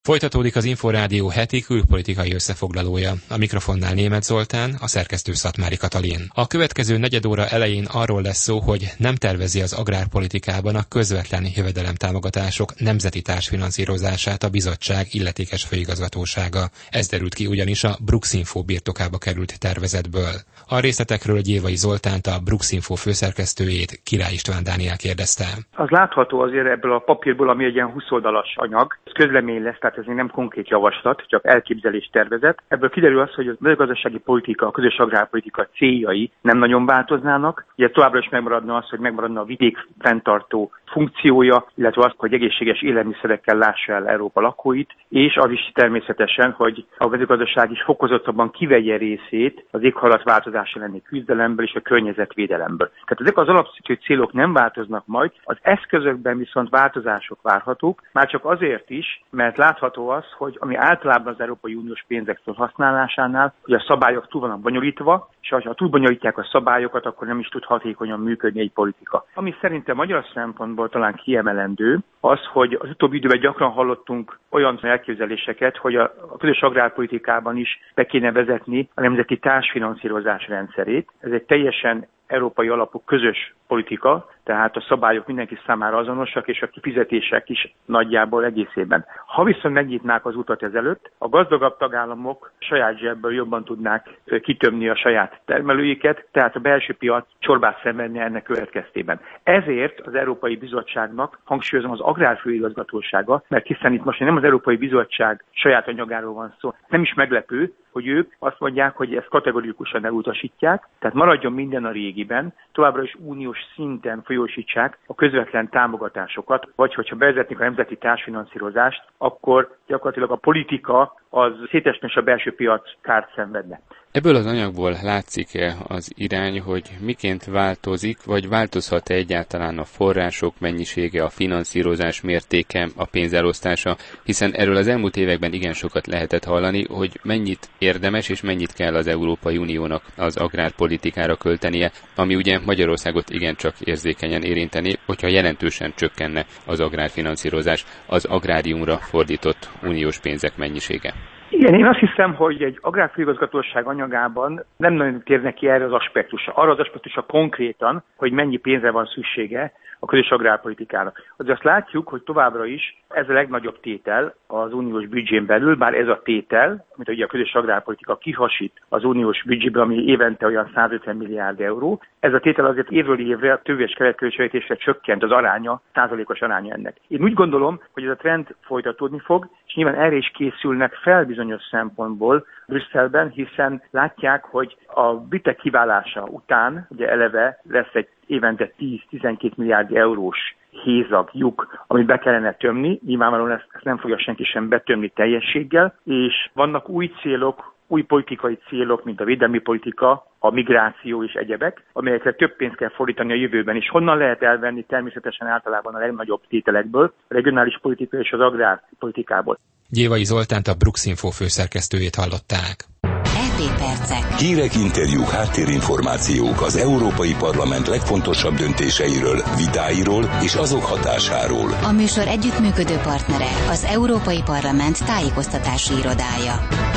Folytatódik az Inforádió heti külpolitikai összefoglalója. A mikrofonnál Németh Zoltán, a szerkesztő Szatmári Katalin. A következő negyedóra elején arról lesz szó, hogy nem tervezi az agrárpolitikában a közvetlen jövedelemtámogatások nemzeti társfinanszírozását a bizottság illetékes főigazgatósága. Ez derült ki ugyanis a Bruxinfo birtokába került tervezetből. A részletekről Gyévai Zoltánt, a Bruxinfo főszerkesztőjét, Király István Dániel kérdezte. Az látható azért ebből a papírból, ami egy ilyen 20 oldalas anyag, ez közlemény lesz, tehát ez még nem konkrét javaslat, csak elképzelés tervezet. Ebből kiderül az, hogy a mezőgazdasági politika, a közös agrárpolitika céljai nem nagyon változnának. Ugye továbbra is megmaradna az, hogy megmaradna a vidék fenntartó funkciója, illetve az, hogy egészséges élelmiszerekkel lássa el Európa lakóit, és az is természetesen, hogy a mezőgazdaság is fokozottabban kivegye részét az éghajlatváltozás elleni küzdelemből és a környezetvédelemből. Tehát ezek az alapvető célok nem változnak majd, az eszközökben viszont változások várhatók, már csak azért is, mert látható az, hogy ami általában az Európai Uniós pénzek felhasználásánál, hogy a szabályok túl vannak bonyolítva, és ha túl bonyolítják a szabályokat, akkor nem is tud hatékonyan működni egy politika. Ami szerintem magyar szempontból talán kiemelendő, az, hogy az utóbbi időben gyakran hallottunk olyan elképzeléseket, hogy a közös agrárpolitikában is be kéne vezetni a nemzeti társfinanszírozás rendszerét. Ez egy teljesen európai alapú közös politika, tehát a szabályok mindenki számára azonosak, és a kifizetések is nagyjából egészében. Ha viszont megnyitnák az utat ezelőtt, a gazdagabb tagállamok saját zsebből jobban tudnák kitömni a saját termelőiket, tehát a belső piac csorbát szenvedne ennek következtében. Ezért az Európai Bizottságnak, hangsúlyozom, az Agrárfőigazgatósága, mert hiszen itt most nem az Európai Bizottság saját anyagáról van szó, nem is meglepő, hogy ők azt mondják, hogy ezt kategorikusan elutasítják, tehát maradjon minden a régiben, továbbra is uniós szinten folyósítsák a közvetlen támogatásokat, vagy hogyha bevezetnék a nemzeti társfinanszírozást, akkor gyakorlatilag a politika az szétesne és a belső piac kárt szenvedne. Ebből az anyagból látszik-e az irány, hogy miként változik, vagy változhat-e egyáltalán a források mennyisége, a finanszírozás mértéke, a pénzelosztása, hiszen erről az elmúlt években igen sokat lehetett hallani, hogy mennyit érdemes és mennyit kell az Európai Uniónak az agrárpolitikára költenie, ami ugye Magyarországot igencsak érzékenyen érinteni, hogyha jelentősen csökkenne az agrárfinanszírozás, az agráriumra fordított uniós pénzek mennyisége. Igen, én azt hiszem, hogy egy agrárfőigazgatóság anyagában nem nagyon térnek ki erre az aspektusra. Arra az aspektusra konkrétan, hogy mennyi pénzre van szüksége a közös agrárpolitikának. Azért azt látjuk, hogy továbbra is ez a legnagyobb tétel az uniós büdzsén belül, bár ez a tétel, amit ugye a közös agrárpolitika kihasít az uniós büdzséből, ami évente olyan 150 milliárd euró, ez a tétel azért évről évre a többes keretköltségvetésre csökkent az aránya, százalékos aránya ennek. Én úgy gondolom, hogy ez a trend folytatódni fog, és nyilván erre is készülnek fel bizonyos szempontból Brüsszelben, hiszen látják, hogy a britek kiválása után ugye eleve lesz egy évente 10-12 milliárd eurós hézag, lyuk, amit be kellene tömni. Nyilvánvalóan ezt nem fogja senki sem betömni teljességgel, és vannak új célok, új politikai célok, mint a védelmi politika, a migráció és egyebek, amelyekre több pénzt kell fordítani a jövőben is. Honnan lehet elvenni? Természetesen általában a legnagyobb tételekből, a regionális politika és az agrárpolitikából. Gyévai Zoltánt, a Bruxinfo főszerkesztőjét hallották. EP percek. Hírek, interjúk, háttérinformációk az Európai Parlament legfontosabb döntéseiről, vitáiról és azok hatásáról. A műsor együttműködő partnere az Európai Parlament tájékoztatási irodája.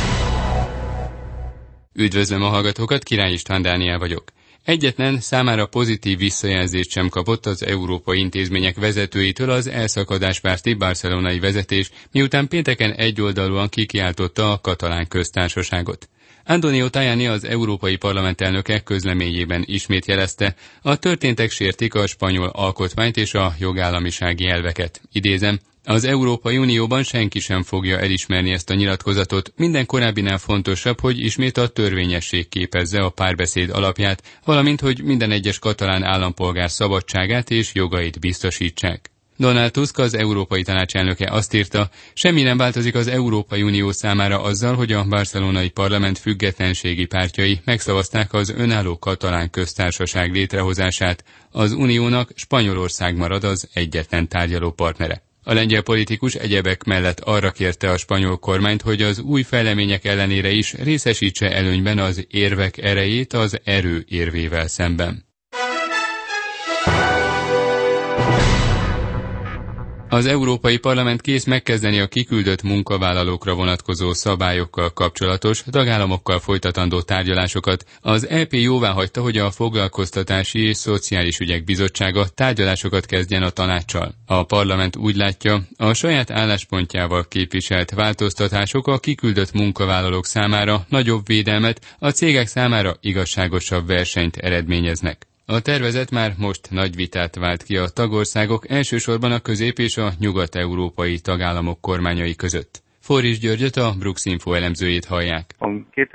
Üdvözlöm a hallgatókat, Király István Dániel vagyok. Egyetlen számára pozitív visszajelzést sem kapott az európai intézmények vezetőitől az elszakadáspárti barcelonai vezetés, miután pénteken egyoldalúan kikiáltotta a katalán köztársaságot. Antonio Tajani, az Európai Parlament elnöke közleményében ismét jelezte, a történtek sértik a spanyol alkotmányt és a jogállamisági elveket. Idézem, az Európai Unióban senki sem fogja elismerni ezt a nyilatkozatot, minden korábbinál fontosabb, hogy ismét a törvényesség képezze a párbeszéd alapját, valamint hogy minden egyes katalán állampolgár szabadságát és jogait biztosítsák. Donald Tusk, az Európai Tanács elnöke azt írta, semmi nem változik az Európai Unió számára azzal, hogy a barcelonai parlament függetlenségi pártjai megszavazták az önálló katalán köztársaság létrehozását, az uniónak Spanyolország marad az egyetlen tárgyaló partnere. A lengyel politikus egyebek mellett arra kérte a spanyol kormányt, hogy az új fejlemények ellenére is részesítse előnyben az érvek erejét az erő érvével szemben. Az Európai Parlament kész megkezdeni a kiküldött munkavállalókra vonatkozó szabályokkal kapcsolatos tagállamokkal folytatandó tárgyalásokat. Az EP jóváhagyta, hogy a Foglalkoztatási és Szociális Ügyek Bizottsága tárgyalásokat kezdjen a tanáccsal. A parlament úgy látja, a saját álláspontjával képviselt változtatások a kiküldött munkavállalók számára nagyobb védelmet, a cégek számára igazságosabb versenyt eredményeznek. A tervezet már most nagy vitát vált ki a tagországok, elsősorban a közép- és a nyugat-európai tagállamok kormányai között. Forris Györgyöt, a Brux Info elemzőjét hallják. A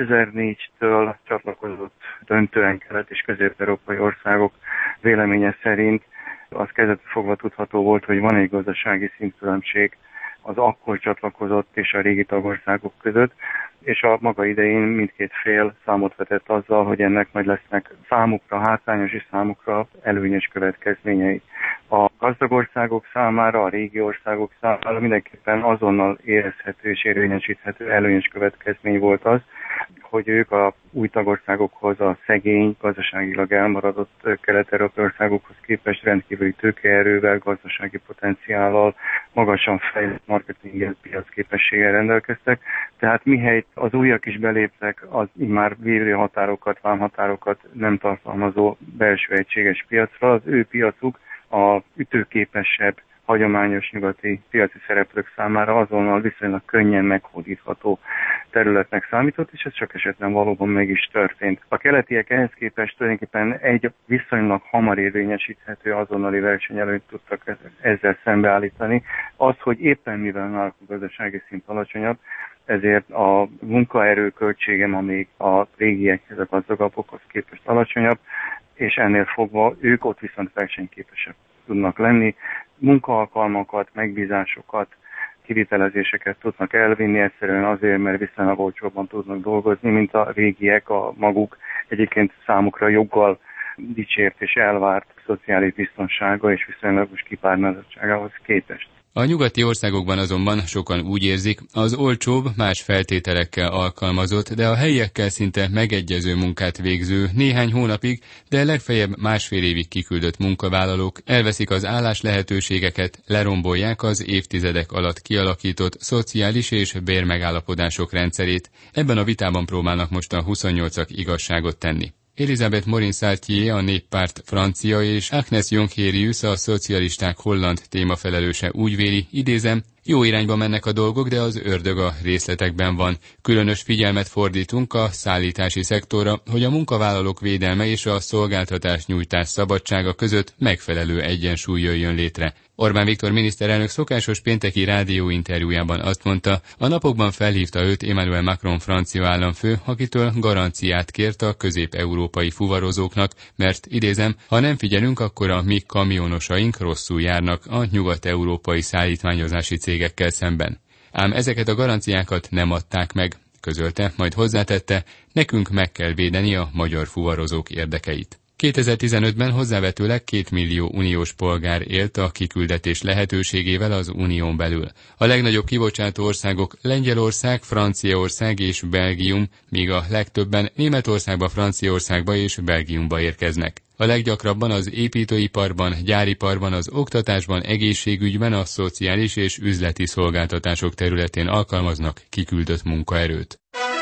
2004-től csatlakozott döntően kelet- és közép-európai országok véleménye szerint az kezdettől fogva tudható volt, hogy van egy gazdasági szintkülönbség az akkor csatlakozott és a régi tagországok között, és a maga idején mindkét fél számot vetett azzal, hogy ennek majd lesznek számukra hátrányos és számukra előnyös következményei. A gazdag országok számára, a régi országok számára mindenképpen azonnal érezhető és érvényesíthető előnyös következmény volt az, hogy ők a új tagországokhoz, a szegény, gazdaságilag elmaradott kelet-európai országokhoz képest rendkívüli tőkeerővel, gazdasági potenciállal, magasan fejlett marketing piacképességgel rendelkeztek. Tehát mihelyt az újak is beléptek, az már vívőhatárokat, vámhatárokat nem tartalmazó belső egységes piacra, az ő piacuk a ütőképesebb, hagyományos nyugati piaci szereplők számára azonnal viszonylag könnyen meghódítható területnek számított, és ez csak esetben valóban meg is történt. A keletiek ehhez képest tulajdonképpen egy viszonylag hamar érvényesíthető azonnali versenyelőnyt tudtak ezzel szembeállítani. Az, hogy éppen mivel náluk a gazdasági szint alacsonyabb, ezért a munkaerő költsége, amíg a régiekhez, a gazdagabbokhoz képest alacsonyabb, és ennél fogva ők ott viszont versenyképesek tudnak lenni, munkaalkalmakat, megbízásokat, kivitelezéseket tudnak elvinni, egyszerűen azért, mert viszonylag olcsóbban tudnak dolgozni, mint a régiek a maguk egyébként számukra joggal dicsért és elvárt szociális biztonsága és viszonylagos kipárnázottságához képest. A nyugati országokban azonban sokan úgy érzik, az olcsóbb, más feltételekkel alkalmazott, de a helyiekkel szinte megegyező munkát végző néhány hónapig, de legfeljebb másfél évig kiküldött munkavállalók elveszik az állás lehetőségeket, lerombolják az évtizedek alatt kialakított szociális és bérmegállapodások rendszerét. Ebben a vitában próbálnak most a 28-ak igazságot tenni. Elisabeth Morin-Chartier, a Néppárt francia és Agnes Jongerius, a szocialisták holland témafelelőse úgy véli, idézem, jó irányba mennek a dolgok, de az ördög a részletekben van. Különös figyelmet fordítunk a szállítási szektorra, hogy a munkavállalók védelme és a szolgáltatás nyújtás szabadsága között megfelelő egyensúly jöjjön létre. Orbán Viktor miniszterelnök szokásos pénteki rádióinterjújában azt mondta, a napokban felhívta őt Emmanuel Macron francia államfő, akitől garanciát kért a közép-európai fuvarozóknak, mert idézem, ha nem figyelünk, akkor a mi kamionosaink rosszul járnak a nyugat-európai szállítmányozási cégekkel szemben. Ám ezeket a garanciákat nem adták meg, közölte, majd hozzátette, nekünk meg kell védeni a magyar fuvarozók érdekeit. 2015-ben hozzávetőleg 2 millió uniós polgár élt a kiküldetés lehetőségével az unión belül. A legnagyobb kibocsátó országok Lengyelország, Franciaország és Belgium, míg a legtöbben Németországba, Franciaországba és Belgiumba érkeznek. A leggyakrabban az építőiparban, gyáriparban, az oktatásban, egészségügyben, a szociális és üzleti szolgáltatások területén alkalmaznak kiküldött munkaerőt.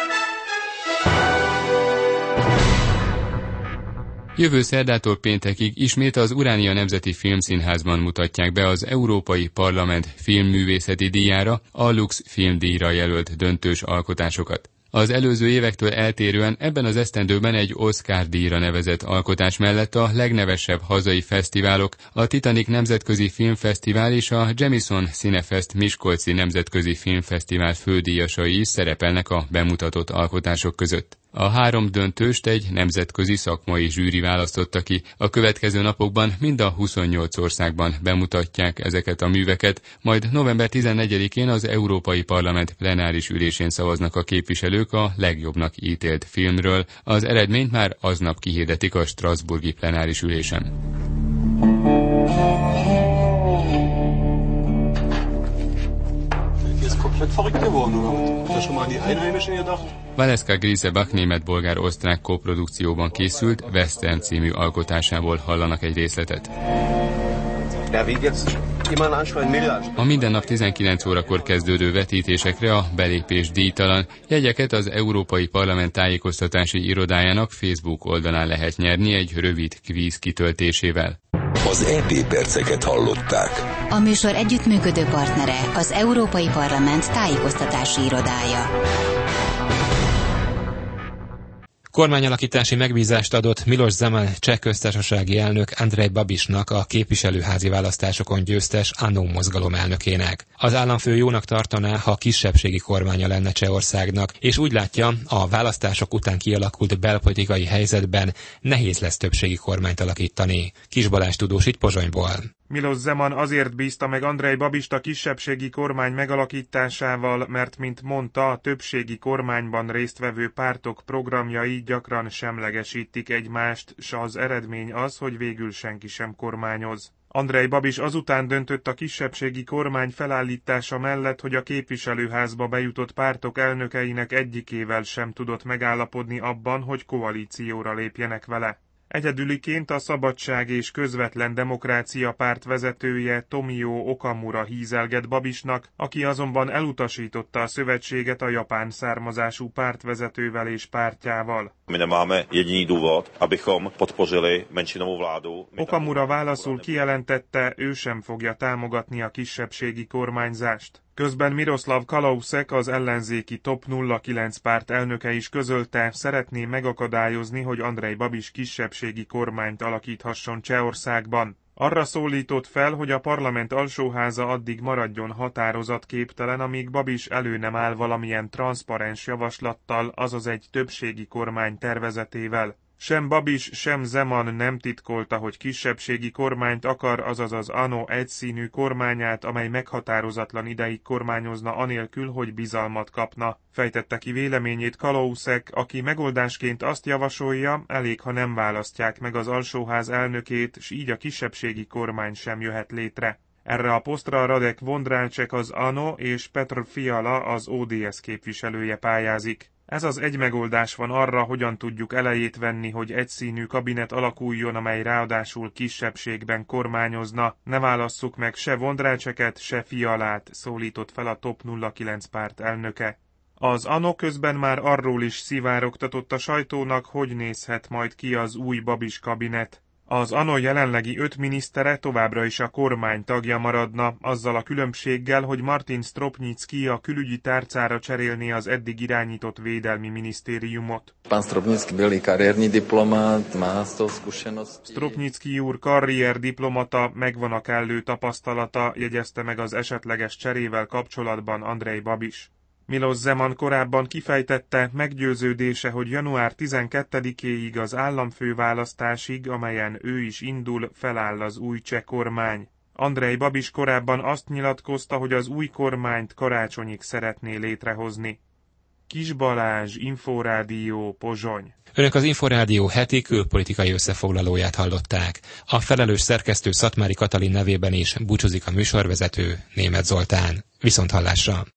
Jövő szerdától péntekig ismét az Uránia Nemzeti Filmszínházban mutatják be az Európai Parlament filmművészeti díjára, a Lux filmdíjra jelölt döntős alkotásokat. Az előző évektől eltérően ebben az esztendőben egy Oscar-díjra nevezett alkotás mellett a legnevesebb hazai fesztiválok, a Titanic Nemzetközi Filmfesztivál és a Jamison Cinefest Miskolci Nemzetközi Filmfesztivál fődíjasai is szerepelnek a bemutatott alkotások között. A 3 döntőst egy nemzetközi szakmai zsűri választotta ki. A következő napokban mind a 28 országban bemutatják ezeket a műveket, majd november 14-én az Európai Parlament plenáris ülésén szavaznak a képviselők a legjobbnak ítélt filmről. Az eredményt már aznap kihirdetik a strasbourgi plenáris ülésen. Valeska Grisebach német-bolgár-osztrák koprodukcióban készült Western című alkotásából hallanak egy részletet. David, jetzt A minden nap 19 órakor kezdődő vetítésekre a belépés díjtalan. Jegyeket az Európai Parlament tájékoztatási irodájának Facebook oldalán lehet nyerni egy rövid kvíz kitöltésével. Az EP perceket hallották. A műsor együttműködő partnere az Európai Parlament tájékoztatási irodája. Kormányalakítási megbízást adott Miloš Zeman cseh köztársasági elnök Andrej Babišnak a képviselőházi választásokon győztes ANO mozgalom elnökének. Az államfő jónak tartaná, ha kisebbségi kormánya lenne Csehországnak, és úgy látja, a választások után kialakult belpolitikai helyzetben nehéz lesz többségi kormányt alakítani. Kis Balázs tudósít Pozsonyból. Miloš Zeman azért bízta meg Andrej Babist a kisebbségi kormány megalakításával, mert, mint mondta, a többségi kormányban résztvevő pártok programjai gyakran semlegesítik egymást, s az eredmény az, hogy végül senki sem kormányoz. Andrej Babis azután döntött a kisebbségi kormány felállítása mellett, hogy a képviselőházba bejutott pártok elnökeinek egyikével sem tudott megállapodni abban, hogy koalícióra lépjenek vele. Egyedüliként a Szabadság és Közvetlen Demokrácia párt vezetője Tomio Okamura hízelget Babisnak, aki azonban elutasította a szövetséget a japán származású pártvezetővel és pártjával. Okamura válaszul kijelentette, ő sem fogja támogatni a kisebbségi kormányzást. Közben Miroslav Kalousek, az ellenzéki TOP 09 párt elnöke is közölte, szeretné megakadályozni, hogy Andrej Babis kisebbségi kormányt alakíthasson Csehországban. Arra szólított fel, hogy a parlament alsóháza addig maradjon határozatképtelen, amíg Babis elő nem áll valamilyen transzparens javaslattal, azaz egy többségi kormány tervezetével. Sem Babis, sem Zeman nem titkolta, hogy kisebbségi kormányt akar, azaz az ANO egyszínű kormányát, amely meghatározatlan ideig kormányozna anélkül, hogy bizalmat kapna. Fejtette ki véleményét Kalousek, aki megoldásként azt javasolja, elég, ha nem választják meg az alsóház elnökét, s így a kisebbségi kormány sem jöhet létre. Erre a posztra Radek Vondráček az ANO és Petr Fiala az ODS képviselője pályázik. Ez az egy megoldás van arra, hogyan tudjuk elejét venni, hogy egyszínű kabinet alakuljon, amely ráadásul kisebbségben kormányozna. Ne válasszuk meg se Vondrácseket, se Fialát, szólított fel a TOP 09 párt elnöke. Az ANO közben már arról is szivárogtatott a sajtónak, hogy nézhet majd ki az új Babis kabinet. Az ANO jelenlegi 5 minisztere továbbra is a kormány tagja maradna, azzal a különbséggel, hogy Martin Stropnický a külügyi tárcára cserélné az eddig irányított védelmi minisztériumot. Stropnický úr karrierdiplomata, megvan a kellő tapasztalata, jegyezte meg az esetleges cserével kapcsolatban Andrej Babis. Miloš Zeman korábban kifejtette, meggyőződése, hogy január 12-éig az államfőválasztásig, amelyen ő is indul, feláll az új cseh kormány. Andrej Babis korábban azt nyilatkozta, hogy az új kormányt karácsonyig szeretné létrehozni. Kis Balázs, Inforádió, Pozsony. Önök az Inforádió heti külpolitikai összefoglalóját hallották. A felelős szerkesztő Szatmári Katalin nevében is búcsúzik a műsorvezető, Németh Zoltán. Viszonthallásra!